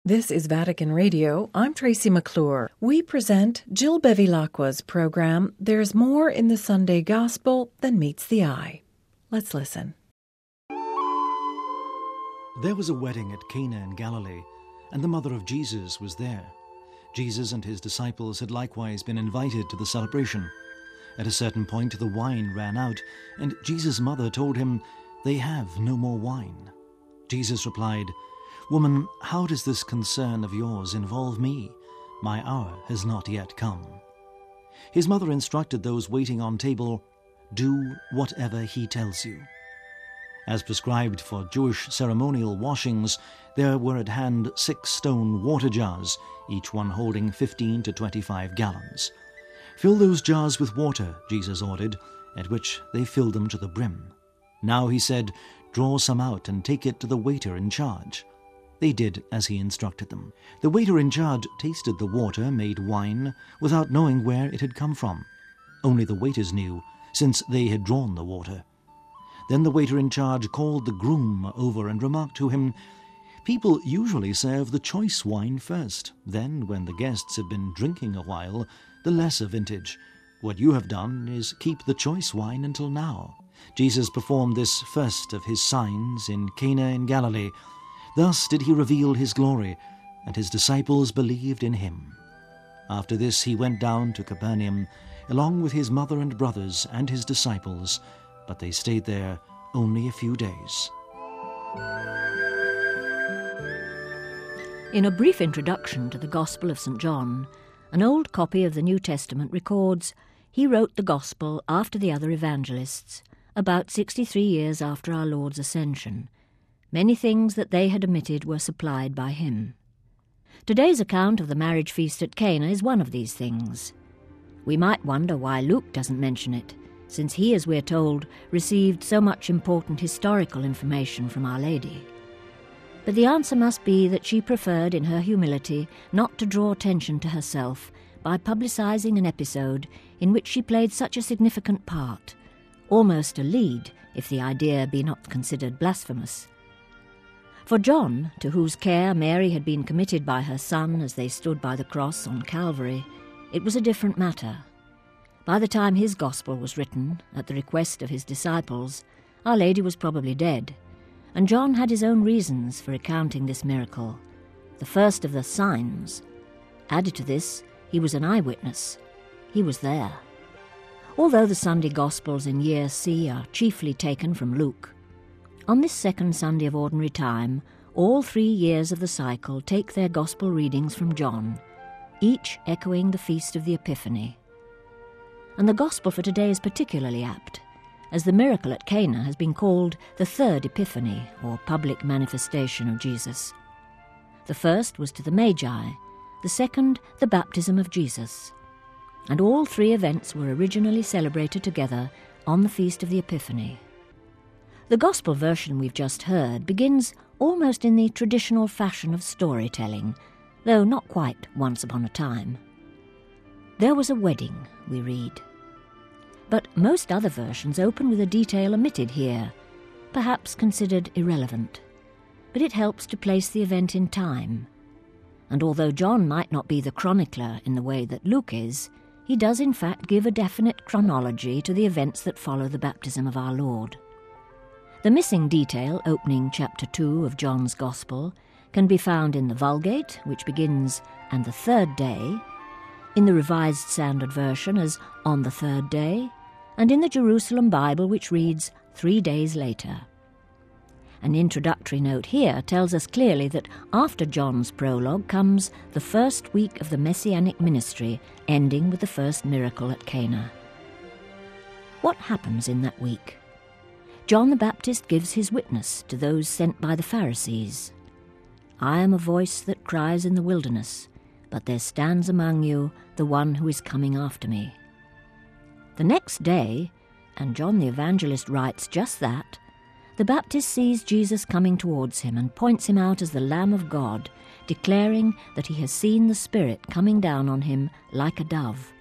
This is Vatican Radio. I'm Tracy McClure. We present Jill Bevilacqua's program, There's More in the Sunday Gospel Than Meets the Eye. Let's listen. There was a wedding at Cana in Galilee, and the mother of Jesus was there. Jesus and his disciples had likewise been invited to the celebration. At a certain point, the wine ran out, and Jesus' mother told him, "They have no more wine." Jesus replied, "Woman, how does this concern of yours involve me? My hour has not yet come." His mother instructed those waiting on table, "Do whatever he tells you." As prescribed for Jewish ceremonial washings, there were at hand 6 stone water jars, each one holding 15 to 25 gallons. "Fill those jars with water," Jesus ordered, at which they filled them to the brim. "Now," he said, "draw some out and take it to the waiter in charge." They did as he instructed them. The waiter in charge tasted the water made wine without knowing where it had come from. Only the waiters knew, since they had drawn the water. Then the waiter in charge called the groom over and remarked to him, "People usually serve the choice wine first. Then, when the guests have been drinking a while, the lesser vintage. What you have done is keep the choice wine until now." Jesus performed this first of his signs in Cana in Galilee. Thus did he reveal his glory, and his disciples believed in him. After this he went down to Capernaum, along with his mother and brothers and his disciples, but they stayed there only a few days. In a brief introduction to the Gospel of St. John, an old copy of the New Testament records he wrote the Gospel after the other evangelists, about 63 years after our Lord's ascension. Many things that they had omitted were supplied by him. Today's account of the marriage feast at Cana is one of these things. We might wonder why Luke doesn't mention it, since he, as we're told, received so much important historical information from Our Lady. But the answer must be that she preferred, in her humility, not to draw attention to herself by publicising an episode in which she played such a significant part, almost a lead, if the idea be not considered blasphemous. For John, to whose care Mary had been committed by her son as they stood by the cross on Calvary, it was a different matter. By the time his Gospel was written, at the request of his disciples, Our Lady was probably dead, and John had his own reasons for recounting this miracle, the first of the signs. Added to this, he was an eyewitness. He was there. Although the Sunday Gospels in Year C are chiefly taken from Luke, on this second Sunday of Ordinary Time, all 3 years of the cycle take their Gospel readings from John, each echoing the Feast of the Epiphany. And the Gospel for today is particularly apt, as the miracle at Cana has been called the third Epiphany, or public manifestation of Jesus. The first was to the Magi, the second the baptism of Jesus, and all 3 events were originally celebrated together on the Feast of the Epiphany. The Gospel version we've just heard begins almost in the traditional fashion of storytelling, though not quite once upon a time. There was a wedding, we read. But most other versions open with a detail omitted here, perhaps considered irrelevant. But it helps to place the event in time. And although John might not be the chronicler in the way that Luke is, he does in fact give a definite chronology to the events that follow the baptism of our Lord. The missing detail opening chapter 2 of John's Gospel can be found in the Vulgate, which begins, "and the third day," in the Revised Standard Version as "on the third day," and in the Jerusalem Bible, which reads 3 days later. An introductory note here tells us clearly that after John's prologue comes the first week of the Messianic ministry, ending with the first miracle at Cana. What happens in that week? John the Baptist gives his witness to those sent by the Pharisees. "I am a voice that cries in the wilderness, but there stands among you the one who is coming after me." The next day, and John the Evangelist writes just that, the Baptist sees Jesus coming towards him and points him out as the Lamb of God, declaring that he has seen the Spirit coming down on him like a dove.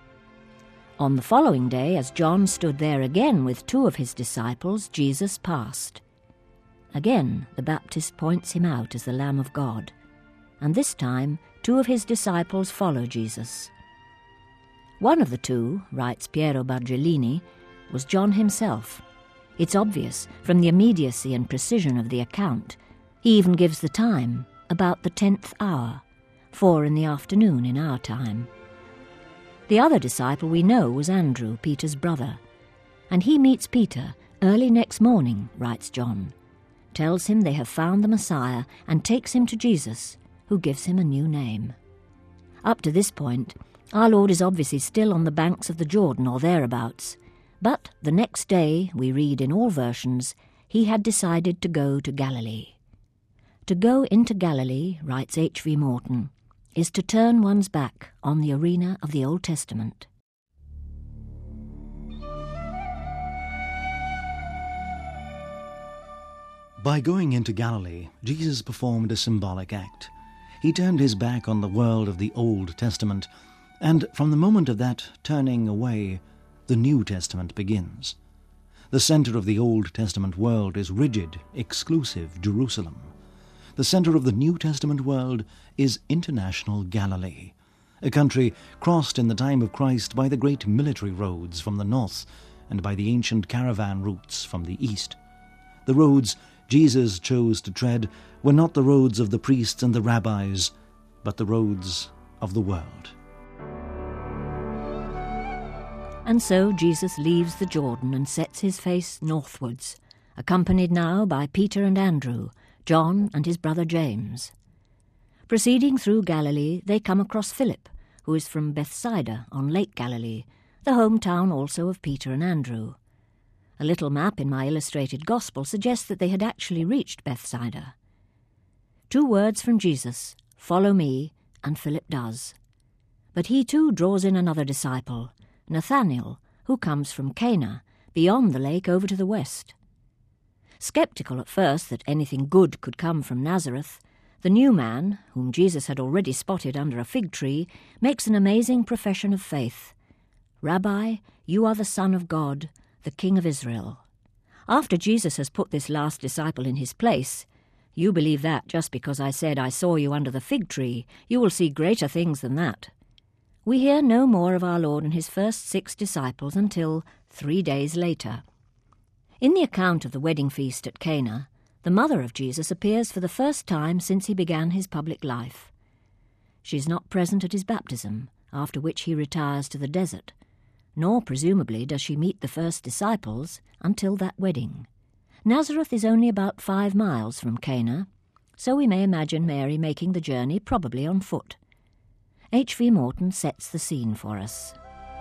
On the following day, as John stood there again with 2 of his disciples, Jesus passed. Again, the Baptist points him out as the Lamb of God, and this time 2 of his disciples follow Jesus. One of the 2, writes Piero Bargellini, was John himself. It's obvious from the immediacy and precision of the account. He even gives the time, about the 10th hour, 4 in the afternoon in our time. The other disciple we know was Andrew, Peter's brother, and he meets Peter early next morning, writes John, tells him they have found the Messiah and takes him to Jesus, who gives him a new name. Up to this point, our Lord is obviously still on the banks of the Jordan or thereabouts, but the next day, we read in all versions, he had decided to go to Galilee. To go into Galilee, writes H.V. Morton, is to turn one's back on the arena of the Old Testament. By going into Galilee, Jesus performed a symbolic act. He turned his back on the world of the Old Testament, and from the moment of that turning away, the New Testament begins. The center of the Old Testament world is rigid, exclusive Jerusalem. The center of the New Testament world is international Galilee, a country crossed in the time of Christ by the great military roads from the north and by the ancient caravan routes from the east. The roads Jesus chose to tread were not the roads of the priests and the rabbis, but the roads of the world. And so Jesus leaves the Jordan and sets his face northwards, accompanied now by Peter and Andrew, John and his brother James. Proceeding through Galilee, they come across Philip, who is from Bethsaida on Lake Galilee, the hometown also of Peter and Andrew. A little map in my illustrated gospel suggests that they had actually reached Bethsaida. 2 words from Jesus, "Follow me," and Philip does. But he too draws in another disciple, Nathanael, who comes from Cana, beyond the lake over to the west. Sceptical at first that anything good could come from Nazareth, the new man, whom Jesus had already spotted under a fig tree, makes an amazing profession of faith. "Rabbi, you are the Son of God, the King of Israel." After Jesus has put this last disciple in his place, "You believe that just because I said I saw you under the fig tree. You will see greater things than that." We hear no more of our Lord and his first 6 disciples until 3 days later. In the account of the wedding feast at Cana, the mother of Jesus appears for the first time since he began his public life. She is not present at his baptism, after which he retires to the desert, nor presumably does she meet the first disciples until that wedding. Nazareth is only about 5 miles from Cana, so we may imagine Mary making the journey probably on foot. H.V. Morton sets the scene for us.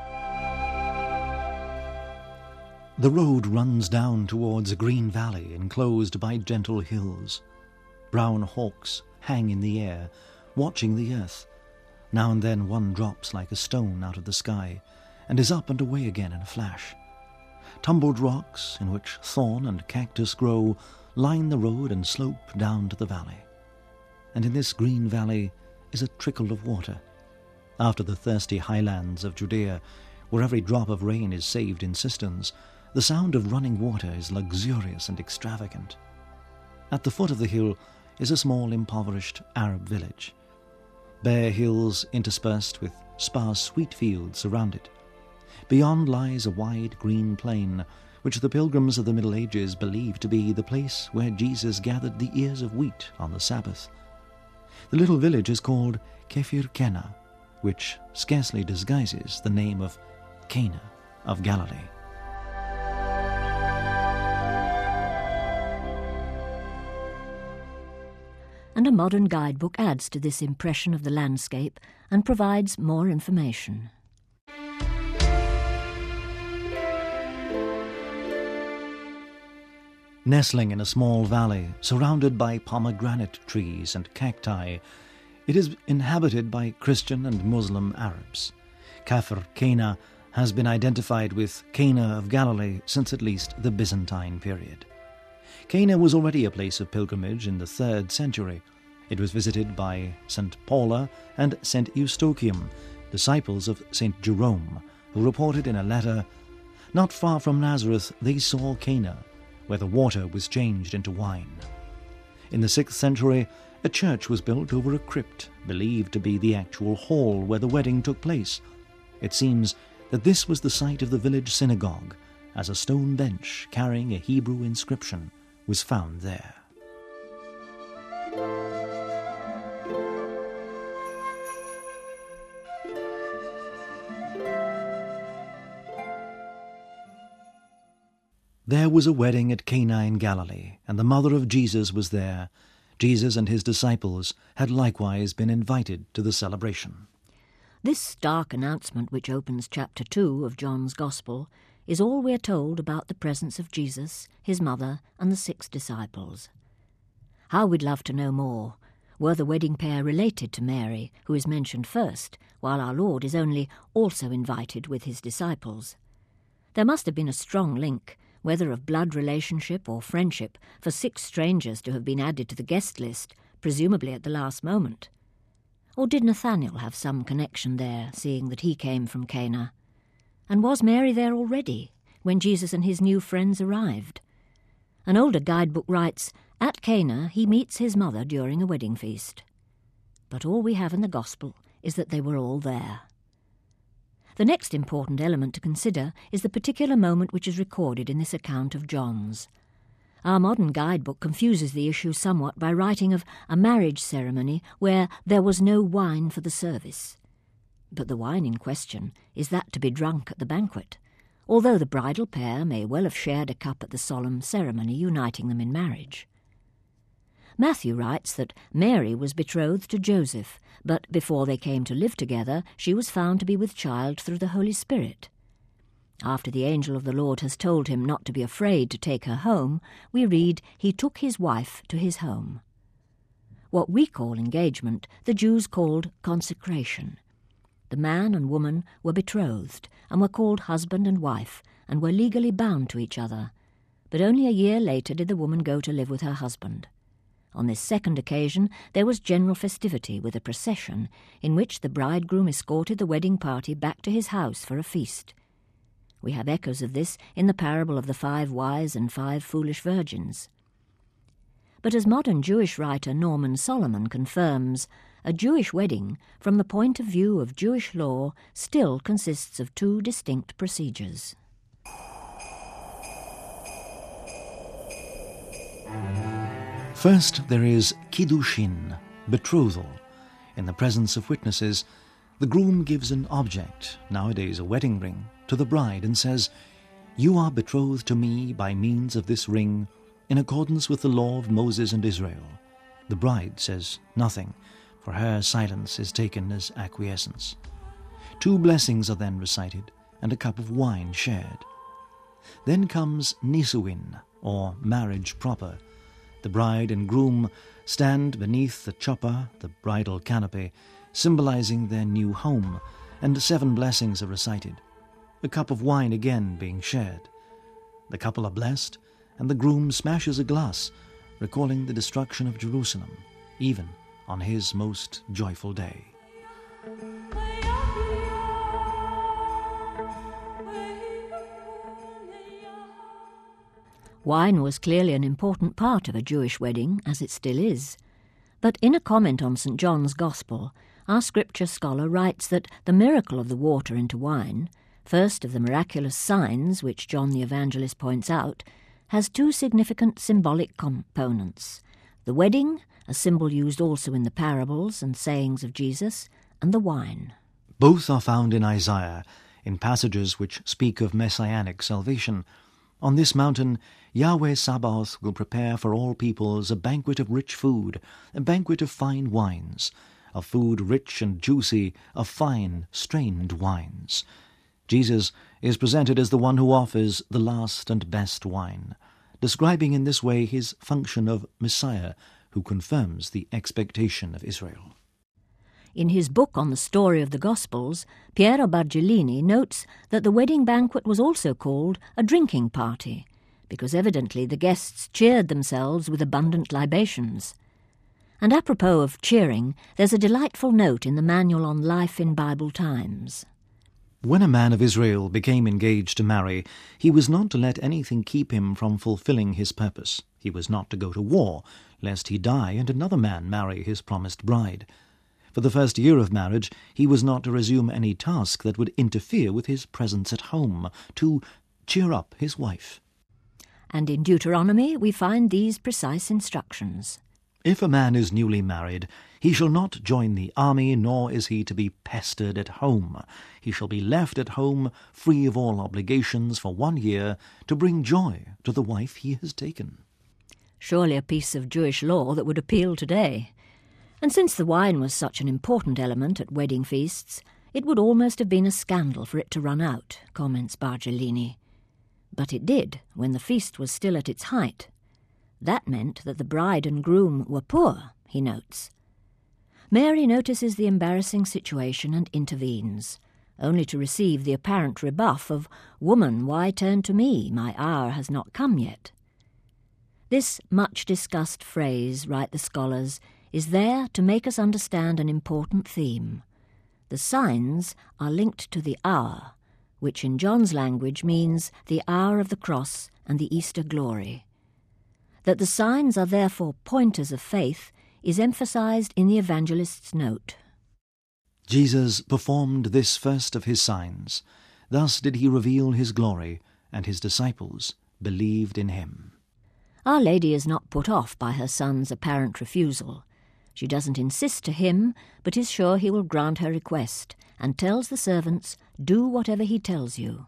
The road runs down towards a green valley enclosed by gentle hills. Brown hawks hang in the air, watching the earth. Now and then one drops like a stone out of the sky and is up and away again in a flash. Tumbled rocks, in which thorn and cactus grow, line the road and slope down to the valley. And in this green valley is a trickle of water. After the thirsty highlands of Judea, where every drop of rain is saved in cisterns, the sound of running water is luxurious and extravagant. At the foot of the hill is a small impoverished Arab village. Bare hills interspersed with sparse wheat fields surround it. Beyond lies a wide green plain, which the pilgrims of the Middle Ages believed to be the place where Jesus gathered the ears of wheat on the Sabbath. The little village is called Kefir Kena, which scarcely disguises the name of Cana of Galilee. And a modern guidebook adds to this impression of the landscape and provides more information. Nestling in a small valley surrounded by pomegranate trees and cacti, it is inhabited by Christian and Muslim Arabs. Kafr Cana has been identified with Cana of Galilee since at least the Byzantine period. Cana was already a place of pilgrimage in the 3rd century. It was visited by St. Paula and St. Eustochium, disciples of St. Jerome, who reported in a letter, "Not far from Nazareth they saw Cana, where the water was changed into wine." In the 6th century, A church was built over a crypt, believed to be the actual hall where the wedding took place. It seems that this was the site of the village synagogue, as a stone bench carrying a Hebrew inscription was found there. There was a wedding at Cana in Galilee, and the mother of Jesus was there. Jesus and his disciples had likewise been invited to the celebration. This stark announcement, which opens chapter 2 of John's Gospel, is all we are told about the presence of Jesus, his mother, and the 6 disciples. How we'd love to know more. Were the wedding pair related to Mary, who is mentioned first, while our Lord is only also invited with his disciples? There must have been a strong link, whether of blood relationship or friendship, for 6 strangers to have been added to the guest list, presumably at the last moment. Or did Nathanael have some connection there, seeing that he came from Cana? And was Mary there already, when Jesus and his new friends arrived? An older guidebook writes, at Cana he meets his mother during a wedding feast. But all we have in the Gospel is that they were all there. The next important element to consider is the particular moment which is recorded in this account of John's. Our modern guidebook confuses the issue somewhat by writing of a marriage ceremony where there was no wine for the service. But the wine in question is that to be drunk at the banquet, although the bridal pair may well have shared a cup at the solemn ceremony uniting them in marriage. Matthew writes that Mary was betrothed to Joseph, but before they came to live together, she was found to be with child through the Holy Spirit. After the angel of the Lord has told him not to be afraid to take her home, we read, he took his wife to his home. What we call engagement, the Jews called consecration. The man and woman were betrothed and were called husband and wife and were legally bound to each other. But only a year later did the woman go to live with her husband. On this second occasion there was general festivity with a procession in which the bridegroom escorted the wedding party back to his house for a feast. We have echoes of this in the parable of the 5 wise and 5 foolish virgins. But as modern Jewish writer Norman Solomon confirms, a Jewish wedding, from the point of view of Jewish law, still consists of 2 distinct procedures. First, there is kiddushin, betrothal. In the presence of witnesses, the groom gives an object, nowadays a wedding ring, to the bride and says, "You are betrothed to me by means of this ring, in accordance with the law of Moses and Israel." The bride says nothing, for her silence is taken as acquiescence. 2 blessings are then recited, and a cup of wine shared. Then comes nisuin, or marriage proper. The bride and groom stand beneath the chuppah, the bridal canopy, symbolizing their new home, and 7 blessings are recited, a cup of wine again being shared. The couple are blessed, and the groom smashes a glass, recalling the destruction of Jerusalem, even on his most joyful day. Wine was clearly an important part of a Jewish wedding, as it still is. But in a comment on St. John's Gospel, our scripture scholar writes that the miracle of the water into wine, first of the miraculous signs which John the Evangelist points out, has 2 significant symbolic components: the wedding, a symbol used also in the parables and sayings of Jesus, and the wine. Both are found in Isaiah, in passages which speak of messianic salvation. On this mountain, Yahweh Sabaoth will prepare for all peoples a banquet of rich food, a banquet of fine wines, of food rich and juicy, of fine, strained wines. Jesus is presented as the one who offers the last and best wine, describing in this way his function of Messiah, who confirms the expectation of Israel. In his book on the story of the Gospels, Piero Bargellini notes that the wedding banquet was also called a drinking party, because evidently the guests cheered themselves with abundant libations. And apropos of cheering, there's a delightful note in the Manual on Life in Bible Times. When a man of Israel became engaged to marry, he was not to let anything keep him from fulfilling his purpose. He was not to go to war, lest he die and another man marry his promised bride. For the first year of marriage, he was not to resume any task that would interfere with his presence at home, to cheer up his wife. And in Deuteronomy we find these precise instructions. If a man is newly married, he shall not join the army, nor is he to be pestered at home. He shall be left at home, free of all obligations, for 1 year, to bring joy to the wife he has taken. Surely a piece of Jewish law that would appeal today. And since the wine was such an important element at wedding feasts, it would almost have been a scandal for it to run out, comments Bargellini. But it did, when the feast was still at its height. That meant that the bride and groom were poor, he notes. Mary notices the embarrassing situation and intervenes, only to receive the apparent rebuff of, "Woman, why turn to me? My hour has not come yet." This much-discussed phrase, write the scholars, is there to make us understand an important theme. The signs are linked to the hour, which in John's language means the hour of the cross and the Easter glory. That the signs are therefore pointers of faith is emphasized in the evangelist's note. Jesus performed this first of his signs. Thus did he reveal his glory, and his disciples believed in him. Our Lady is not put off by her son's apparent refusal. She doesn't insist to him, but is sure he will grant her request, and tells the servants, "Do whatever he tells you."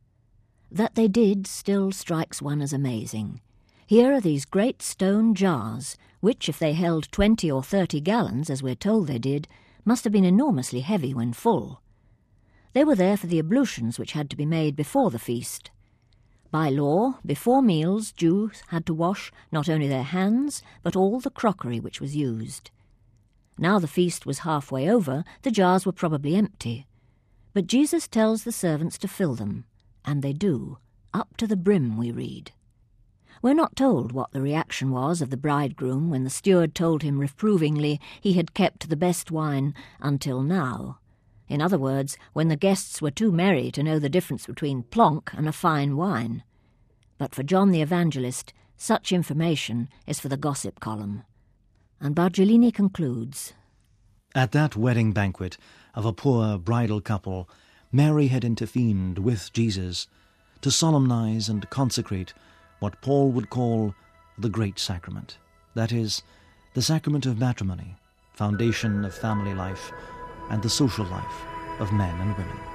That they did still strikes one as amazing. Here are these great stone jars, which, if they held 20 or 30 gallons, as we're told they did, must have been enormously heavy when full. They were there for the ablutions which had to be made before the feast. By law, before meals, Jews had to wash not only their hands, but all the crockery which was used. Now the feast was halfway over, the jars were probably empty. But Jesus tells the servants to fill them, and they do, up to the brim, we read. We're not told what the reaction was of the bridegroom when the steward told him reprovingly he had kept the best wine until now. In other words, when the guests were too merry to know the difference between plonk and a fine wine. But for John the Evangelist, such information is for the gossip column. And Bargellini concludes, At that wedding banquet of a poor bridal couple, Mary had intervened with Jesus to solemnize and consecrate what Paul would call the Great Sacrament, that is, the sacrament of matrimony, foundation of family life, and the social life of men and women.